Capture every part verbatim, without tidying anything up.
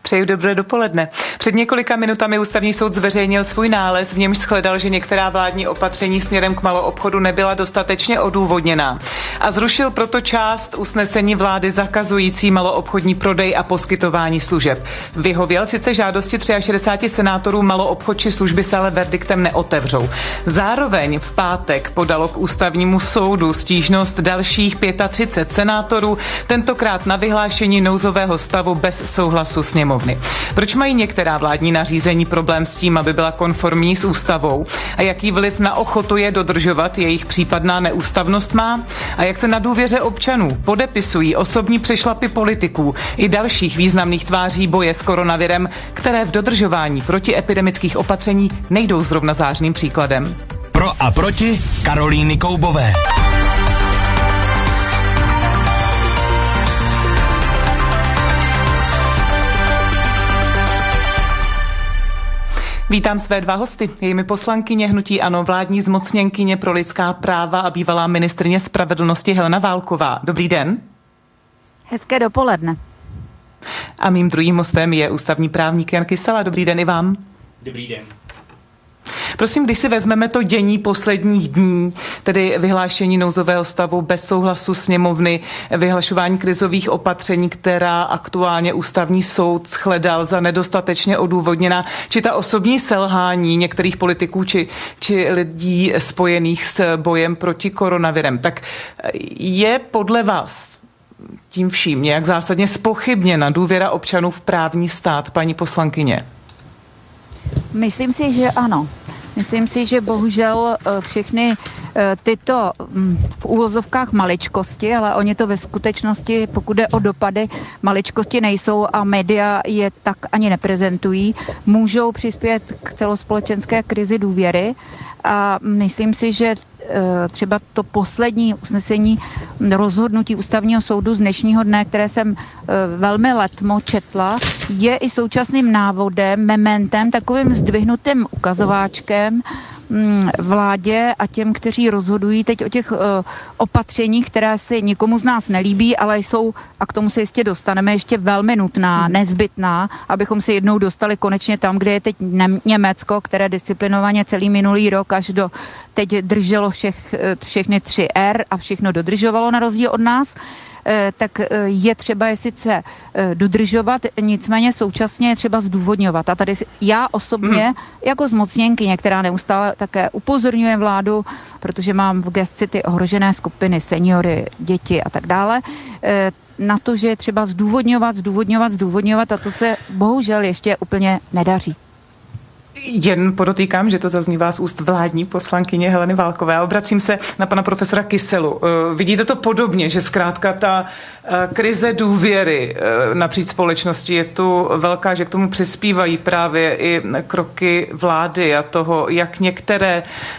Přeju dobré dopoledne. Před několika minutami Ústavní soud zveřejnil svůj nález, v němž shledal, že některá vládní opatření směrem k maloobchodu nebyla dostatečně odůvodněná a zrušil proto část usnesení vlády zakazující maloobchodní prodej a poskytování služeb. Vyhověl sice žádosti šedesáti tři senátorů, maloobchod či služby se ale verdiktem neotevřou. Zároveň v pátek podalo k Ústavnímu soudu stížnost dalších třicet pět senátorů, tentokrát na vyhlášení nouzového stavu bez souhlasu sněmovny. Proč mají některá vládní nařízení problém s tím, aby byla konformní s ústavou? A jaký vliv na ochotu je dodržovat jejich případná neústavnost má? A jak se na důvěře občanů podepisují osobní přešlapy politiků i dalších významných tváří boje s koronavirem, které v dodržování protiepidemických opatření nejdou zrovna zářným příkladem? Pro a proti Karolíny Koubové. Vítám své dva hosty. Jejimi poslankyně hnutí ANO, vládní zmocněnkyně pro lidská práva a bývalá ministryně spravedlnosti Helena Válková. Dobrý den. Hezké dopoledne. A mým druhým hostem je ústavní právník Jan Kysela. Dobrý den i vám. Dobrý den. Prosím, když si vezmeme to dění posledních dní, tedy vyhlášení nouzového stavu bez souhlasu sněmovny, vyhlašování krizových opatření, která aktuálně Ústavní soud shledal za nedostatečně odůvodněná, či ta osobní selhání některých politiků či, či lidí spojených s bojem proti koronavirem, tak je podle vás tím vším nějak zásadně zpochybněna důvěra občanů v právní stát, paní poslankyně? Myslím si, že ano. Myslím si, že bohužel všechny tyto v úvozovkách maličkosti, ale oni to ve skutečnosti, pokud jde o dopady, maličkosti nejsou a média je tak ani neprezentují, můžou přispět k celospolečenské krizi důvěry. A myslím si, že třeba to poslední usnesení rozhodnutí Ústavního soudu z dnešního dne, které jsem velmi letmo četla, je i současným návodem, mementem, takovým zdvihnutým ukazováčkem vládě a těm, kteří rozhodují teď o těch uh, opatřeních, která si nikomu z nás nelíbí, ale jsou, a k tomu se jistě dostaneme, ještě velmi nutná, nezbytná, abychom se jednou dostali konečně tam, kde je teď Německo, které disciplinovaně celý minulý rok až do teď drželo všech, všechny tři R a všechno dodržovalo na rozdíl od nás. Tak je třeba je sice dodržovat, nicméně současně je třeba zdůvodňovat. A tady já osobně, hmm. jako zmocněnkyně, která neustále také upozorňuje vládu, protože mám v gesci ty ohrožené skupiny, seniory, děti a tak dále, na to, že je třeba zdůvodňovat, zdůvodňovat, zdůvodňovat a to se bohužel ještě úplně nedaří. Jen podotýkám, že to zaznívá z úst vládní poslankyně Heleny Válkové. A obracím se na pana profesora Kyselu. Vidíte to podobně, že zkrátka ta krize důvěry napříč společnosti je tu velká, že k tomu přispívají právě i kroky vlády a toho, jak některé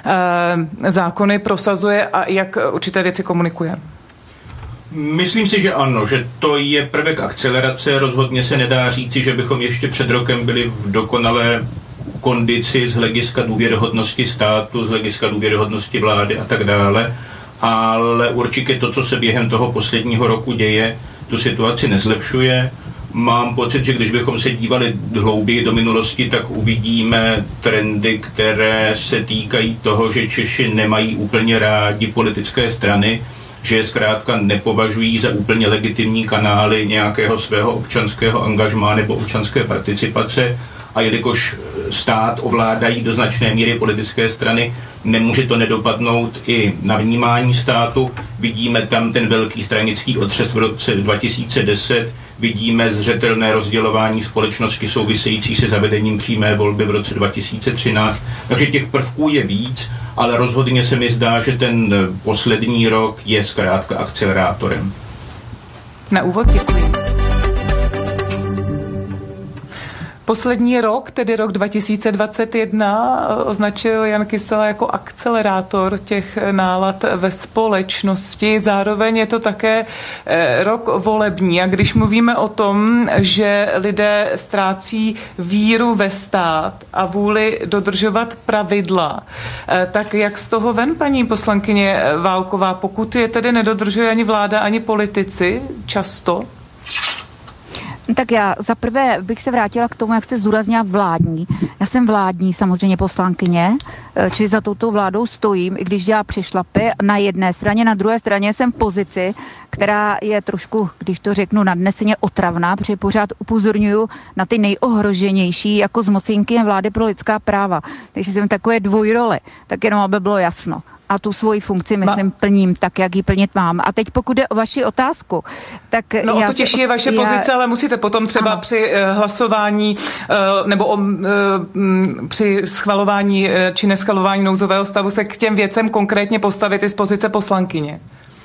zákony prosazuje a jak určité věci komunikuje? Myslím si, že ano, že to je prvek akcelerace. Rozhodně se nedá říci, že bychom ještě před rokem byli v dokonalé kondici z hlediska důvěryhodnosti státu, z hlediska důvěryhodnosti vlády a tak dále, ale určitě to, co se během toho posledního roku děje, tu situaci nezlepšuje. Mám pocit, že když bychom se dívali hlouběji do minulosti, tak uvidíme trendy, které se týkají toho, že Češi nemají úplně rádi politické strany, že je zkrátka nepovažují za úplně legitimní kanály nějakého svého občanského angažmá nebo občanské participace. A jelikož stát ovládají do značné míry politické strany, nemůže to nedopadnout i na vnímání státu. Vidíme tam ten velký stranický otřes v roce dva tisíce deset, vidíme zřetelné rozdělování společnosti související se zavedením přímé volby v roce dva tisíce třináct. Takže těch prvků je víc, ale rozhodně se mi zdá, že ten poslední rok je zkrátka akcelerátorem. Na úvod děkuji. Poslední rok, tedy rok dva tisíce dvacet jedna, označil Jan Kysela jako akcelerátor těch nálad ve společnosti. Zároveň je to také rok volební. A když mluvíme o tom, že lidé ztrácí víru ve stát a vůli dodržovat pravidla, tak jak z toho ven, paní poslankyně Válková, pokud je tedy nedodržuje ani vláda, ani politici často? Tak já zaprvé bych se vrátila k tomu, jak jste zdůraznila vládní. Já jsem vládní samozřejmě poslankyně, čili za touto vládou stojím, i když dělá přešlapy na jedné straně, na druhé straně jsem v pozici, která je trošku, když to řeknu nadneseně, otravná, protože pořád upozorňuju na ty nejohroženější jako zmocněnkyně vlády pro lidská práva. Takže jsem takové dvojrole, tak jenom aby bylo jasno. A tu svoji funkci, myslím, plním tak, jak ji plnit mám. A teď pokud jde o vaši otázku, tak no já o to těžší je vaše já, pozice, ale musíte potom třeba ano. při uh, hlasování uh, nebo uh, um, při schvalování uh, či neschvalování nouzového stavu se k těm věcem konkrétně postavit i z pozice poslankyně.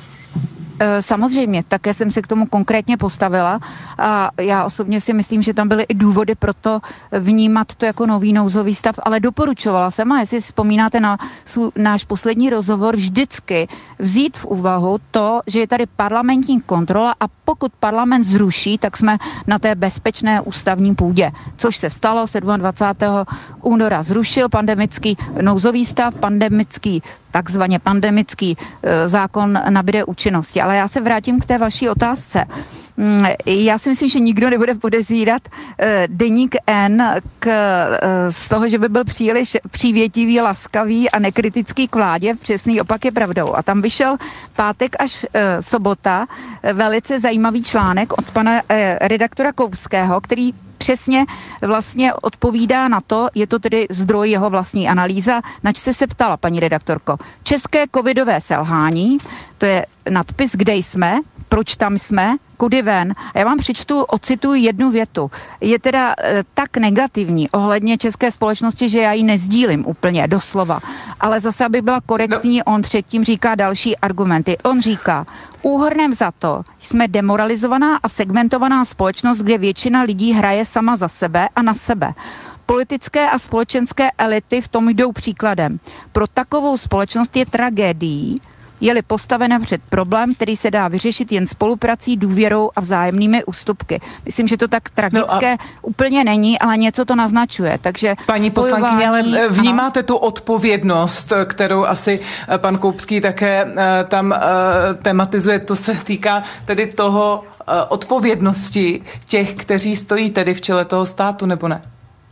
Samozřejmě, také jsem se k tomu konkrétně postavila a já osobně si myslím, že tam byly i důvody pro to vnímat to jako nový nouzový stav, ale doporučovala jsem, a jestli vzpomínáte na svůj, náš poslední rozhovor, vždycky vzít v úvahu to, že je tady parlamentní kontrola a pokud parlament zruší, tak jsme na té bezpečné ústavní půdě, což se stalo dvacátého sedmého února. Zrušil pandemický nouzový stav, pandemický takzvaně pandemický e, zákon nabyde účinnosti. Ale já se vrátím k té vaší otázce. Mm, já si myslím, že nikdo nebude podezírat e, deník N k, e, z toho, že by byl příliš přívětivý, laskavý a nekritický k vládě. Přesný opak je pravdou. A tam vyšel pátek až e, sobota e, velice zajímavý článek od pana e, redaktora Koupského, který přesně vlastně odpovídá na to, je to tedy zdroj jeho vlastní analýza, nač jste se ptala, paní redaktorko. České covidové selhání, to je nadpis, kde jsme, proč tam jsme, kudy ven. A já vám přečtu, ocituji jednu větu. Je teda e, tak negativní ohledně české společnosti, že já ji nezdílím úplně, doslova. Ale zase, aby byla korektní, no. On předtím říká další argumenty. On říká, úhrnem za to jsme demoralizovaná a segmentovaná společnost, kde většina lidí hraje sama za sebe a na sebe. Politické a společenské elity v tom jdou příkladem. Pro takovou společnost je tragédií, je-li postavena před problém, který se dá vyřešit jen spoluprací, důvěrou a vzájemnými ústupky. Myslím, že to tak tragické no úplně není, ale něco to naznačuje. Takže paní spojování, poslankyně, ale vnímáte ano. tu odpovědnost, kterou asi pan Koupský také uh, tam uh, tematizuje. To se týká tedy toho uh, odpovědnosti těch, kteří stojí tedy v čele toho státu, nebo ne?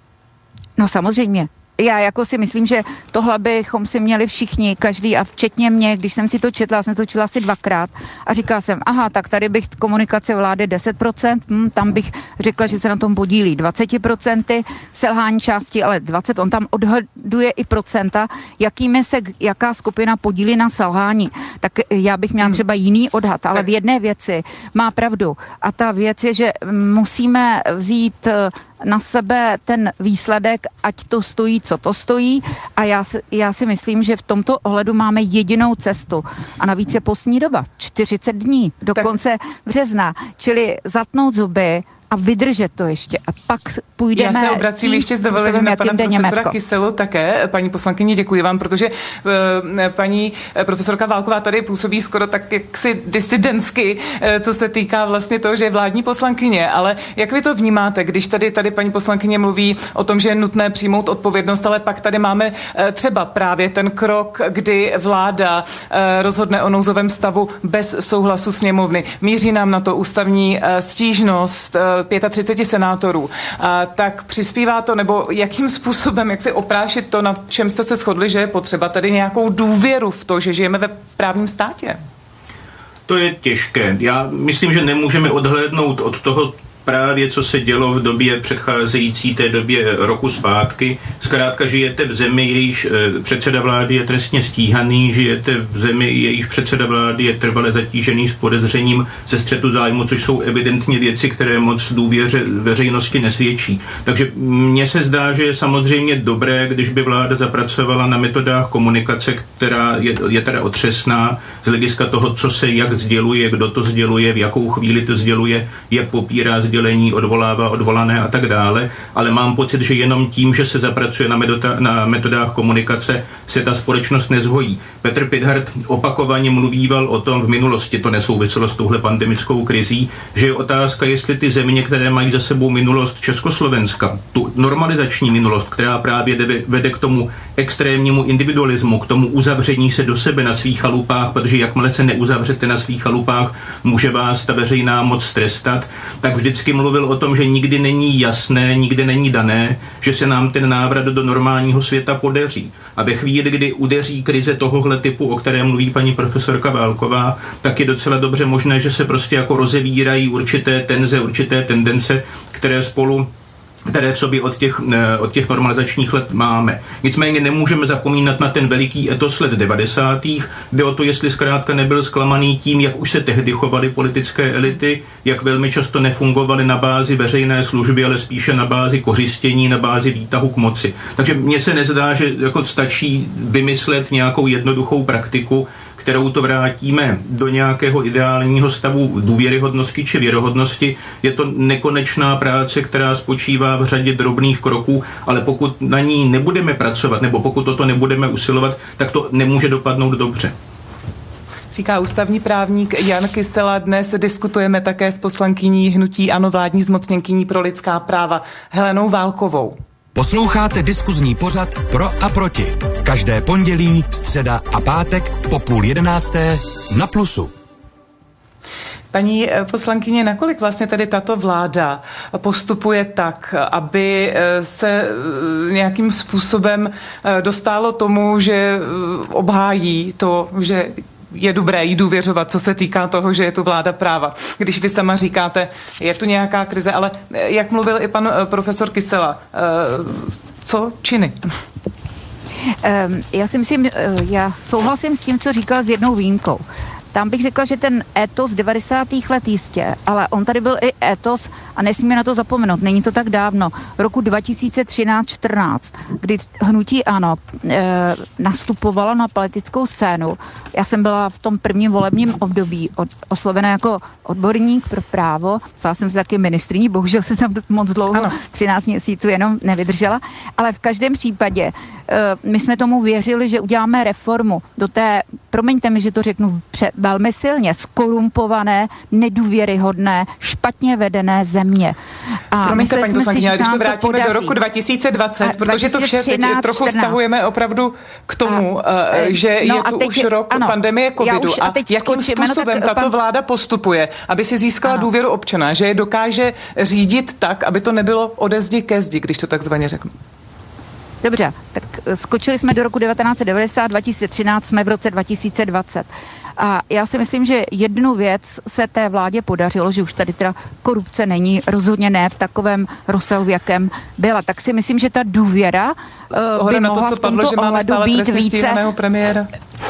No samozřejmě. Já jako si myslím, že tohle bychom si měli všichni, každý a včetně mě, když jsem si to četla, jsem to četla asi dvakrát a říkala jsem, aha, tak tady bych komunikace vlády deset procent, hm, tam bych řekla, že se na tom podílí dvacet procent selhání části, ale dvacet, on tam odhaduje i procenta, jakými se jaká skupina podílí na selhání. Tak já bych měla třeba jiný odhad, ale v jedné věci má pravdu a ta věc je, že musíme vzít na sebe ten výsledek, ať to stojí, co to stojí a já, já si myslím, že v tomto ohledu máme jedinou cestu a navíc je postní doba, čtyřicet dní, do tak konce března, čili zatnout zuby a vydržet to ještě a pak půjdeme. Já se obracím ještě s dovolením na pana profesora Německo. Kyselu také. Paní poslankyni, děkuji vám, protože uh, paní profesorka Válková tady působí skoro tak jaksi disidentsky, uh, co se týká vlastně toho, že je vládní poslankyně, ale jak vy to vnímáte, když tady, tady paní poslankyně mluví o tom, že je nutné přijmout odpovědnost, ale pak tady máme uh, třeba právě ten krok, kdy vláda uh, rozhodne o nouzovém stavu bez souhlasu sněmovny. Míří nám na to ústavní uh, stížnost uh, třicet pět senátorů. A tak přispívá to, nebo jakým způsobem, jak si oprášit to, na čem jste se shodli, že je potřeba tady nějakou důvěru v to, že žijeme ve právním státě? To je těžké. Já myslím, že nemůžeme odhlédnout od toho právě, co se dělo v době předcházející té době roku zpátky. Zkrátka žijete v zemi, jejíž předseda vlády je trestně stíhaný, žijete v zemi, jejíž předseda vlády je trvale zatížený s podezřením ze střetu zájmu, což jsou evidentně věci, které moc důvěře veřejnosti nesvědčí. Takže mně se zdá, že je samozřejmě dobré, když by vláda zapracovala na metodách komunikace, která je, je teda otřesná z hlediska toho, co se jak sděluje, kdo to sděluje, v jakou chvíli to sděluje, jak popírá sdělení, odvolává odvolané a tak dále, ale mám pocit, že jenom tím, že se zapracuje na, metoda, na metodách komunikace, se ta společnost nezhojí. Petr Pithart opakovaně mluvíval o tom v minulosti, to nesouviselo s touhle pandemickou krizí, že je otázka, jestli ty země, které mají za sebou minulost Československa, tu normalizační minulost, která právě vede k tomu extrémnímu individualismu, k tomu uzavření se do sebe na svých chalupách, protože jakmile se neuzavřete na svých chalupách, může vás ta veřejná moc trestat, tak vždycky vždycky mluvil o tom, že nikdy není jasné, nikdy není dané, že se nám ten návrat do normálního světa podaří. A ve chvíli, kdy udeří krize tohohle typu, o které mluví paní profesorka Válková, tak je docela dobře možné, že se prostě jako rozevírají určité tenze, určité tendence, které spolu které v sobě od těch, od těch normalizačních let máme. Nicméně nemůžeme zapomínat na ten veliký etos let devadesátých, kde o to, jestli zkrátka nebyl zklamaný tím, jak už se tehdy chovaly politické elity, jak velmi často nefungovaly na bázi veřejné služby, ale spíše na bázi kořistění, na bázi výtahu k moci. Takže mně se nezdá, že jako stačí vymyslet nějakou jednoduchou praktiku, kterou to vrátíme do nějakého ideálního stavu důvěryhodnosti či věrohodnosti. Je to nekonečná práce, která spočívá v řadě drobných kroků, ale pokud na ní nebudeme pracovat, nebo pokud toto nebudeme usilovat, tak to nemůže dopadnout dobře. Říká ústavní právník Jan Kysela. Dnes diskutujeme také s poslankyní hnutí ANO, vládní zmocněnkyní pro lidská práva Helenou Válkovou. Posloucháte diskuzní pořad Pro a proti. Každé pondělí, středa a pátek po půl jedenácté na Plusu. Paní poslankyně, nakolik vlastně tady tato vláda postupuje tak, aby se nějakým způsobem dostálo tomu, že obhájí to, že je dobré jí důvěřovat, co se týká toho, že je tu vláda práva. Když vy sama říkáte, je tu nějaká krize, ale jak mluvil i pan profesor Kysela, co činy? Já si myslím, já souhlasím s tím, co říkal, s jednou výjimkou. Tam bych řekla, že ten étos devadesátých let jistě, ale on tady byl i étos a nesmíme na to zapomenout. Není to tak dávno. Roku dva tisíce třináct čtrnáct, kdy hnutí ANO e, nastupovalo na politickou scénu. Já jsem byla v tom prvním volebním období od, oslovena jako odborník pro právo. Stala jsem se taky ministryní, bohužel se tam moc dlouho, ano. třináct měsíců jenom nevydržela. Ale v každém případě e, my jsme tomu věřili, že uděláme reformu do té, promiňte mi, že to řeknu pře, velmi silně, skorumpované, nedůvěryhodné, špatně vedené země. A Promiňte, paní poslankyně, ale když to vrátíme to do roku dva tisíce dvacet, a protože to vše teď trochu stahujeme opravdu k tomu, a, že no je tu už rok ano, pandemie covidu už, a, a jakým způsobem no, tato pan... vláda postupuje, aby si získala ano. důvěru občana, že je dokáže řídit tak, aby to nebylo ode zdi ke zdi, když to takzvaně řeknu. Dobře, tak skočili jsme do roku devatenáct set devadesát, dva tisíce třináct, jsme v roce dva tisíce dvacet. A já si myslím, že jednu věc se té vládě podařilo, že už tady teda korupce není, rozhodně ne v takovém rozsahu, v jakém byla. Tak si myslím, že ta důvěra uh, by mohla to, co v tomto padlo, ohledu být více... premiéra.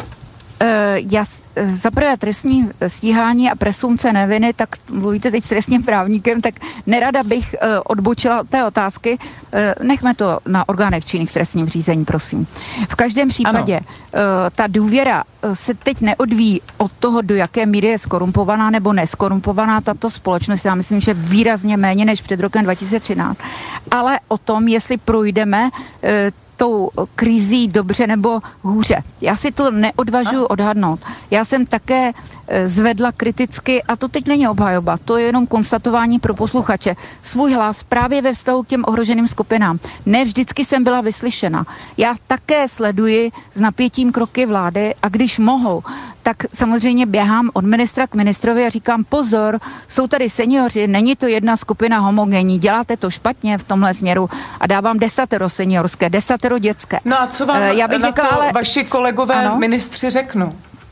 Uh, já, uh, za prvé trestní stíhání a presumce neviny, tak mluvíte teď s trestním právníkem, tak nerada bych uh, odbočila od té otázky. Uh, nechme to na orgánech činných v trestním řízení, prosím. V každém případě uh, ta důvěra uh, se teď neodvíjí od toho, do jaké míry je skorumpovaná nebo neskorumpovaná tato společnost. Já myslím, že výrazně méně než před rokem dva tisíce třináct. Ale o tom, jestli projdeme uh, tou krizí dobře nebo hůře. Já si to neodvažuji odhadnout. Já jsem také zvedla kriticky, a to teď není obhajoba, to je jenom konstatování pro posluchače, svůj hlas právě ve vztahu k těm ohroženým skupinám. Ne vždycky jsem byla vyslyšena. Já také sleduji s napětím kroky vlády a když mohou, tak samozřejmě běhám od ministra k ministrovi a říkám pozor, jsou tady seniori, není to jedna skupina homogenní, děláte to špatně v tomhle směru a dávám desatero seniorské, desatero dětské. No a co vám Já bych na řekla, to ale... vaši kolegové ano? ministři řeknou?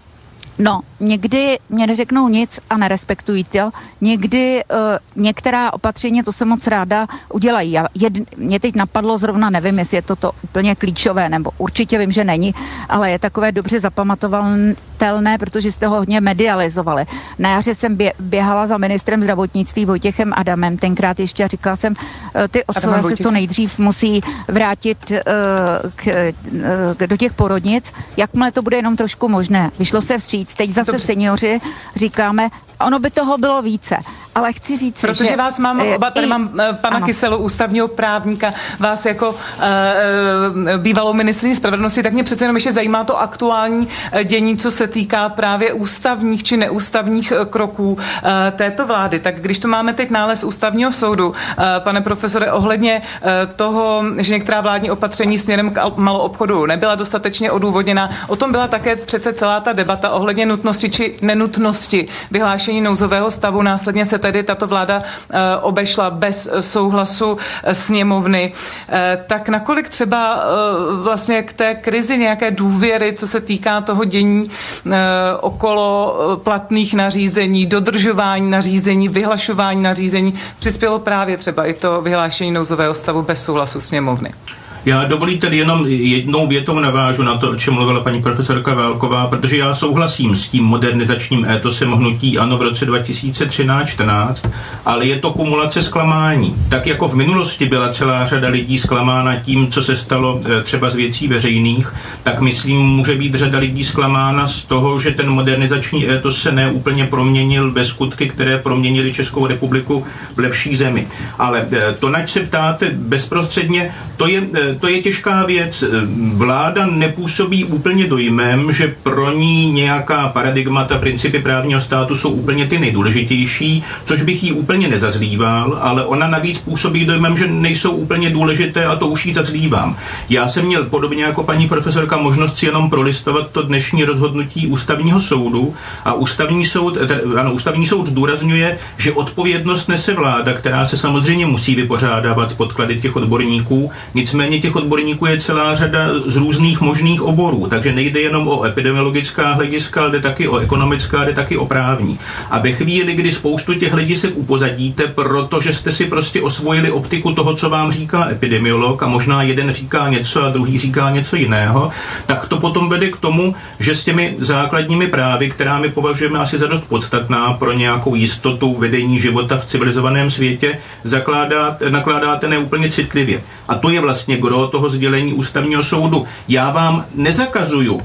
No, někdy mě neřeknou nic a nerespektují to. Někdy uh, některá opatření, to jsem moc ráda, udělají. Já, jed, mě teď napadlo zrovna, nevím, jestli je to, to úplně klíčové, nebo určitě vím, že není, ale je takové dobře zapamatovatelné, protože jste ho hodně medializovali. Na jaře jsem bě, běhala za ministrem zdravotnictví Vojtěchem Adamem, tenkrát ještě a říkala jsem, uh, ty osoby se co nejdřív musí vrátit uh, k, uh, do těch porodnic, jakmile to bude jenom trošku možné. Vyšlo se vstříc. Teď zase Dobře. seniori říkáme, ono by toho bylo více. Ale chci říct, Protože že... vás mám, oba tady i, mám pana ano. Kyselu, ústavního právníka, vás jako uh, bývalou ministryni spravedlnosti, tak mě přece jenom ještě zajímá to aktuální dění, co se týká právě ústavních či neústavních kroků uh, této vlády. Tak když tu máme teď nález ústavního soudu, uh, pane profesore, ohledně uh, toho, že některá vládní opatření směrem k maloobchodu nebyla dostatečně odůvodněna, o tom byla také přece celá ta debata ohledně nutnosti či nenutnosti vyhlášení nouzového stavu, následně se tedy tato vláda obešla bez souhlasu sněmovny. Tak nakolik třeba vlastně k té krizi nějaké důvěry, co se týká toho dění okolo platných nařízení, dodržování nařízení, vyhlašování nařízení, přispělo právě třeba i to vyhlášení nouzového stavu bez souhlasu sněmovny? Já dovolíte jenom jednou větou navážu na to, o čem mluvila paní profesorka Válková, protože já souhlasím s tím modernizačním étosem hnutí ANO v roce dva tisíce třináct čtrnáct, ale je to kumulace zklamání. Tak jako v minulosti byla celá řada lidí zklamána tím, co se stalo třeba z věcí veřejných, tak myslím, může být řada lidí zklamána z toho, že ten modernizační étos se neúplně proměnil ve skutky, které proměnily Českou republiku v lepší zemi. Ale to, nač se ptáte bezprostředně, to je To je těžká věc. Vláda nepůsobí úplně dojmem, že pro ní nějaká paradigmata, principy právního státu jsou úplně ty nejdůležitější, což bych jí úplně nezazlíval, ale ona navíc působí dojmem, že nejsou úplně důležité a to už jí zazlívám. Já jsem měl podobně jako paní profesorka možnost si jenom prolistovat to dnešní rozhodnutí ústavního soudu a ústavní soud, ano, ústavní soud zdůrazňuje, že odpovědnost nese vláda, která se samozřejmě musí vypořádávat s podklady těch odborníků, nicméně těch odborníků je celá řada z různých možných oborů, takže nejde jenom o epidemiologická hlediska, ale jde taky o ekonomická, jde taky o právní. A ve chvíli, kdy spoustu těch hledisek upozadíte, protože jste si prostě osvojili optiku toho, co vám říká epidemiolog a možná jeden říká něco a druhý říká něco jiného, tak to potom vede k tomu, že s těmi základními právy, která my považujeme asi za dost podstatná pro nějakou jistotu vedení života v civilizovaném světě, zakládáte, nakládáte neúplně citlivě. A to je vlastně gro toho sdělení ústavního soudu. Já vám nezakazuju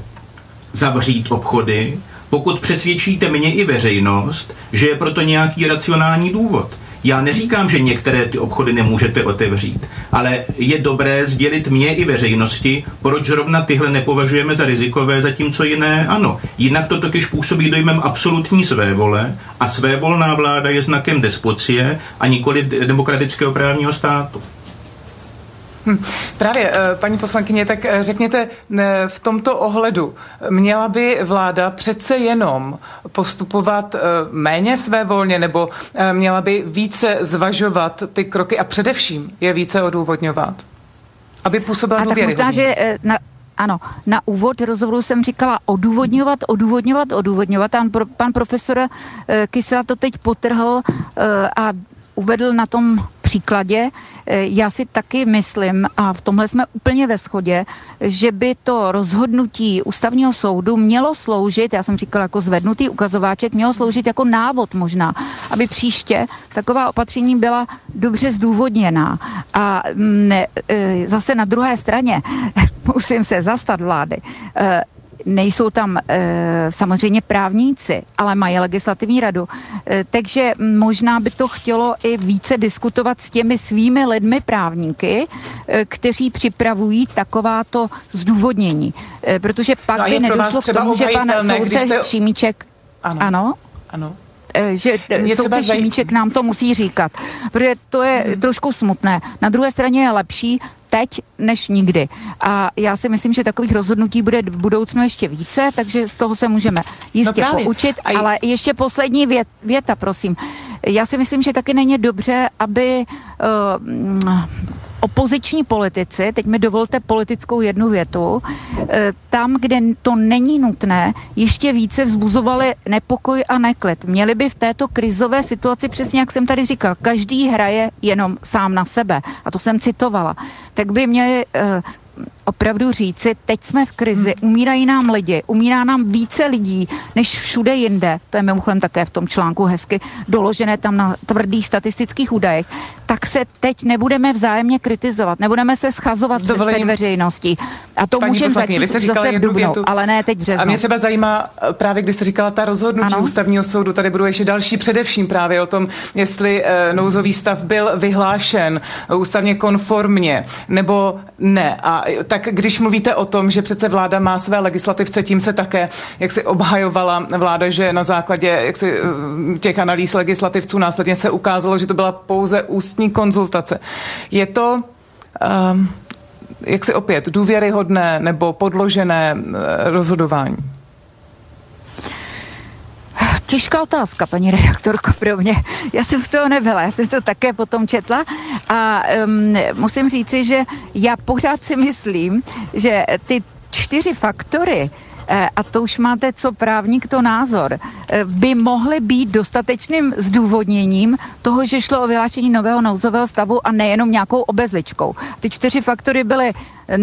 zavřít obchody, pokud přesvědčíte mě i veřejnost, že je proto nějaký racionální důvod. Já neříkám, že některé ty obchody nemůžete otevřít, ale je dobré sdělit mě i veřejnosti, proč zrovna tyhle nepovažujeme za rizikové, zatímco jiné ano. Jinak to totiž působí dojmem absolutní svévole a svévolná vláda je znakem despocie a nikoli demokratického právního státu. Hm. Právě, paní poslankyně, tak řekněte, v tomto ohledu měla by vláda přece jenom postupovat méně svévolně nebo měla by více zvažovat ty kroky a především je více odůvodňovat, aby působila důvěryhodně? A tak možná, že na, ano, na úvod rozhovoru jsem říkala odůvodňovat, odůvodňovat, odůvodňovat. Pan, pan profesor Kysela to teď potrhl a uvedl na tom příkladě. Já si taky myslím, a v tomhle jsme úplně ve shodě, že by to rozhodnutí ústavního soudu mělo sloužit, já jsem říkala jako zvednutý ukazováček, mělo sloužit jako návod možná, aby příště taková opatření byla dobře zdůvodněná. A ne, zase na druhé straně musím se zastat vlády. Nejsou tam e, samozřejmě právníci, ale mají legislativní radu. E, takže možná by to chtělo i více diskutovat s těmi svými lidmi právníky, e, kteří připravují takováto zdůvodnění. E, protože pak no by nedošlo k tomu, že pan soudce jste... Šimíček... Ano. Ano? Ano. Že soudce Šimíček nám to musí říkat. Protože to je hmm. trošku smutné. Na druhé straně je lepší teď než nikdy. A já si myslím, že takových rozhodnutí bude v budoucnu ještě více, takže z toho se můžeme jistě no poučit. A ale ještě poslední vět, věta, prosím. Já si myslím, že taky není dobře, aby uh, opoziční politici, teď mi dovolte politickou jednu větu, tam, kde to není nutné, ještě více vzbuzovali nepokoj a neklid. Měli by v této krizové situaci, přesně jak jsem tady říkal, každý hraje jenom sám na sebe, a to jsem citovala, tak by měli opravdu říci, teď jsme v krizi, umírají nám lidi, umírá nám více lidí, než všude jinde, to je mimochodem také v tom článku hezky doložené tam na tvrdých statistických údajech, tak se teď nebudeme vzájemně kritizovat, nebudeme se schazovat před veřejností. A to můžeme začít zase v dubnu, ale ne teď v březnu. A mě třeba zajímá právě, když jste říkala ta rozhodnutí ano? ústavního soudu, tady budou ještě další především právě o tom, jestli e, nouzový stav byl vyhlášen ústavně konformně, nebo ne. A tak když mluvíte o tom, že přece vláda má své legislativce, tím se také, jak si obhajovala vláda, že na základě jak si, těch analýz legislativců následně se ukázalo, že to byla pouze ústní konzultace. Je to um, jak si opět důvěryhodné nebo podložené rozhodování? těžká otázka, paní redaktorko, pro mě. Já jsem v toho nebyla, já jsem to také potom četla a um, musím říci, že já pořád si myslím, že ty čtyři faktory, a to už máte co právník to názor, by mohly být dostatečným zdůvodněním toho, že šlo o vyhlášení nového nouzového stavu a nejenom nějakou obezličkou. Ty čtyři faktory byly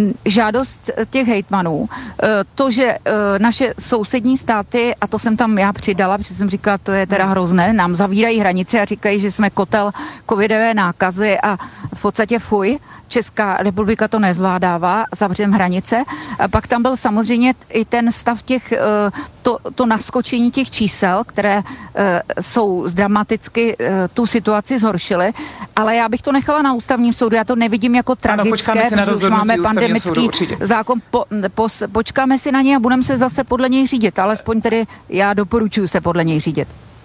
žádost těch hejtmanů, to, že naše sousední státy, a to jsem tam já přidala, protože jsem říkala, to je teda hrozné, nám zavírají hranice a říkají, že jsme kotel covidové nákazy a v podstatě fuj, Česká republika to nezvládává, zavřeme hranice. A pak tam byl samozřejmě i ten stav těch, to, to naskočení těch čísel, které jsou dramaticky tu situaci zhoršily, ale já bych to nechala na ústavním soudu, já to nevidím jako tragické, ano, protože už máme pandemický soudu, zákon, po, po, počkáme si na něj a budeme se zase podle něj řídit, alespoň tedy já doporučuji se podle něj řídit.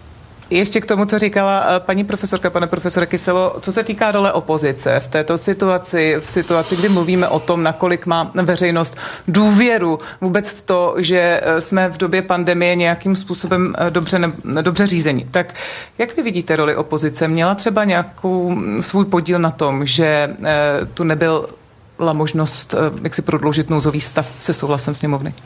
Ještě k tomu, co říkala paní profesorka, pane profesore Kyselo, co se týká role opozice v této situaci, v situaci, kdy mluvíme o tom, nakolik má veřejnost důvěru vůbec v to, že jsme v době pandemie nějakým způsobem dobře, ne, dobře řízení. Tak jak vy vidíte roli opozice? Měla třeba nějakou svůj podíl na tom, že tu nebyla možnost, jak si prodloužit nouzový stav se souhlasem sněmovny?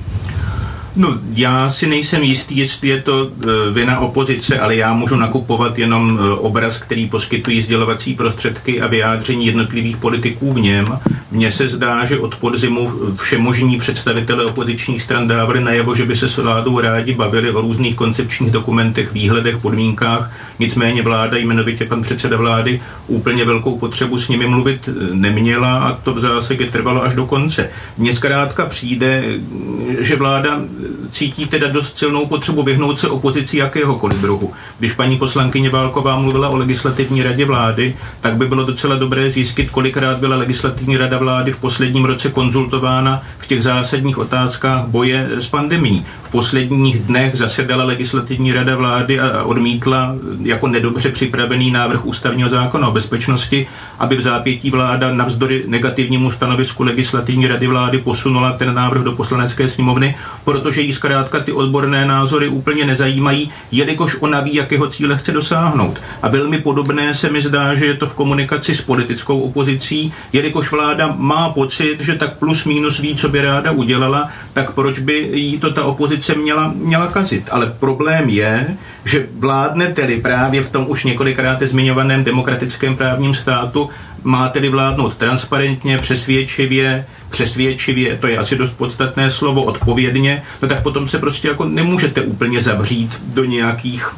No, já si nejsem jistý, jestli je to e, vina opozice, ale já můžu nakupovat jenom e, obraz, který poskytují sdělovací prostředky a vyjádření jednotlivých politiků v něm. Mně se zdá, že od podzimu všemožní představitelé opozičních stran dávali najevo, že by se s vládou rádi bavili o různých koncepčních dokumentech, výhledech, podmínkách. Nicméně vláda, jmenovitě pan předseda vlády, úplně velkou potřebu s nimi mluvit neměla a to v zásadě trvalo až do konce. Mně zkrátka přijde, že vláda cítí teda dost silnou potřebu vyhnout se opozici jakéhokoliv druhu. Když paní poslankyně Válková mluvila o legislativní radě vlády, tak by bylo docela dobré zjistit, kolikrát byla legislativní rada vlády v posledním roce konzultována v těch zásadních otázkách boje s pandemií. V posledních dnech zasedala legislativní rada vlády a odmítla jako nedobře připravený návrh ústavního zákona o bezpečnosti, aby v zápětí vláda navzdory negativnímu stanovisku legislativní rady vlády posunula ten návrh do poslanecké sněmovny, protože jí zkrátka ty odborné názory úplně nezajímají, jelikož ona ví, jakého cíle chce dosáhnout. A velmi podobné se mi zdá, že je to v komunikaci s politickou opozicí, jelikož vláda má pocit, že tak plus minus ví, co by ráda udělala, tak proč by jí to ta opozice měla, měla kazit. Ale problém je, že vládne tedy právě v tom už několikrát zmiňovaném demokratickém právním státu, má tedy vládnout transparentně, přesvědčivě, přesvědčivě, to je asi dost podstatné slovo, odpovědně, no tak potom se prostě jako nemůžete úplně zavřít do nějakých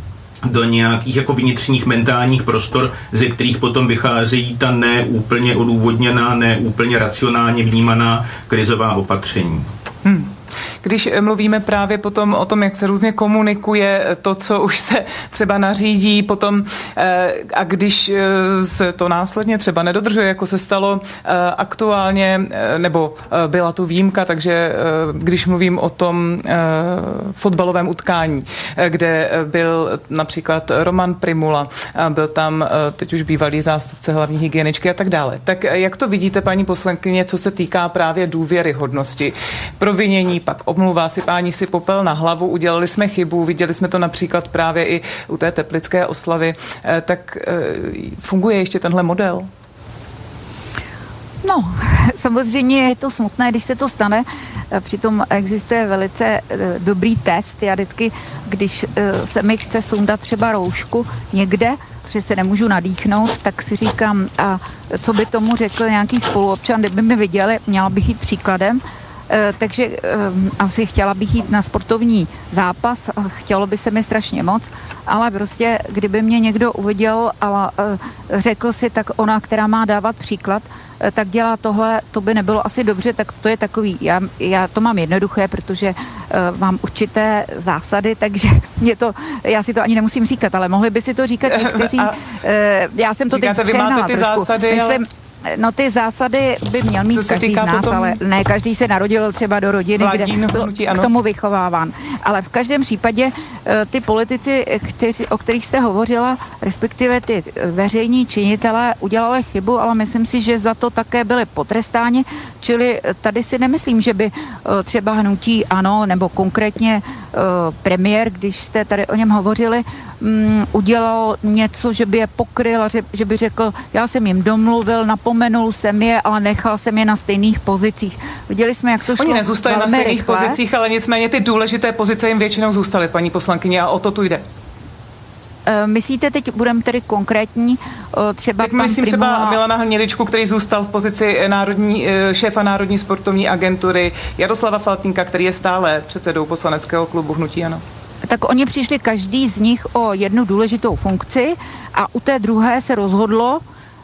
do nějakých jako vnitřních mentálních prostor, ze kterých potom vycházejí ta neúplně odůvodněná, neúplně racionálně vnímaná krizová opatření. Hmm. Když mluvíme právě potom o tom, jak se různě komunikuje to, co už se třeba nařídí potom a když se to následně třeba nedodržuje, jako se stalo aktuálně, nebo byla tu výjimka, takže když mluvím o tom fotbalovém utkání, kde byl například Roman Primula, byl tam teď už bývalý zástupce hlavní hygieničky a tak dále. Tak jak to vidíte, paní poslankyně, co se týká právě důvěryhodnosti, provinění, pak omlouvá si páni si popel na hlavu, udělali jsme chybu, viděli jsme to například právě i u té teplické oslavy, tak funguje ještě tenhle model? No, samozřejmě je to smutné, když se to stane, přitom existuje velice dobrý test, já vždycky, když se mi chce sundat třeba roušku někde, protože se nemůžu nadýchnout, tak si říkám, a co by tomu řekl nějaký spoluobčan, kdyby mi viděli, měla bych jít příkladem. Takže um, asi chtěla bych jít na sportovní zápas, chtělo by se mi strašně moc, ale prostě kdyby mě někdo uviděl a uh, řekl si, tak ona, která má dávat příklad, uh, tak dělá tohle, to by nebylo asi dobře, tak to je takový, já, já to mám jednoduché, protože uh, mám určité zásady, takže mě to, já si to ani nemusím říkat, ale mohli by si to říkat někteří, uh, já jsem to teď přehnala trošku. Zásady, Myslím, ale... No ty zásady by měl mít každý z nás, potom... ale ne každý se narodil třeba do rodiny, kde byl k tomu vychováván. Ale v každém případě ty politici, kteří, o kterých jste hovořila, respektive ty veřejní činitelé udělali chybu, ale myslím si, že za to také byli potrestáni, čili tady si nemyslím, že by třeba hnutí ANO, nebo konkrétně premiér, když jste tady o něm hovořili, um, udělal něco, že by je pokryl a že, že by řekl, já jsem jim domluvil, napomenul jsem je, ale nechal jsem je na stejných pozicích. Viděli jsme, jak to šlo. Oni nezůstali na stejných rychle. pozicích, ale nicméně ty důležité pozice jim většinou zůstaly, paní poslankyně, a o to tu jde. Myslíte, teď budeme tedy konkrétní, třeba teď myslím Primula... třeba Milana Hniličku, který zůstal v pozici národní, šéfa Národní sportovní agentury, Jaroslava Faltýnka, který je stále předsedou poslaneckého klubu hnutí ANO. Tak oni přišli každý z nich o jednu důležitou funkci a u té druhé se rozhodlo,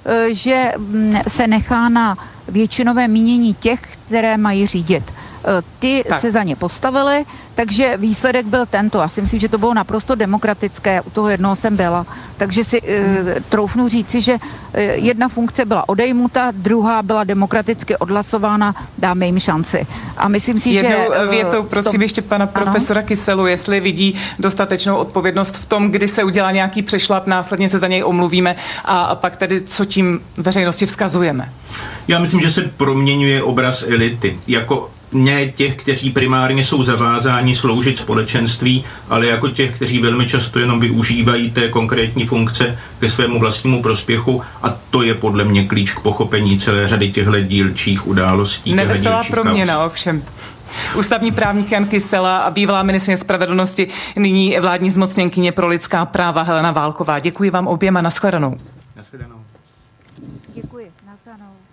že se nechá na většinové mínění těch, které mají řídit. Ty tak. se za ně postavili, takže výsledek byl tento. Já si myslím, že to bylo naprosto demokratické, u toho jednoho jsem byla. Takže si e, troufnu říci, že e, jedna funkce byla odejmuta, druhá byla demokraticky odhlasována, dáme jim šanci. A myslím si, Jednou že... Jednou větou, prosím tom... ještě pana profesora ano? Kyselu, jestli vidí dostatečnou odpovědnost v tom, kdy se udělá nějaký přešlap, následně se za něj omluvíme a, a pak tedy co tím veřejnosti vzkazujeme. Já myslím, že se proměňuje obraz elity. Jako ne těch, kteří primárně jsou zavázáni sloužit společenství, ale jako těch, kteří velmi často jenom využívají té konkrétní funkce ke svému vlastnímu prospěchu, a to je podle mě klíč k pochopení celé řady těchto dílčích událostí. Neveselá proměna ovšem. Ústavní právník Jan Kysela a bývalá ministryně spravedlnosti, nyní vládní zmocněnkyně pro lidská práva Helena Válková. Děkuji vám oběma, nashledanou. Nashledanou. Děkuji, nashledanou.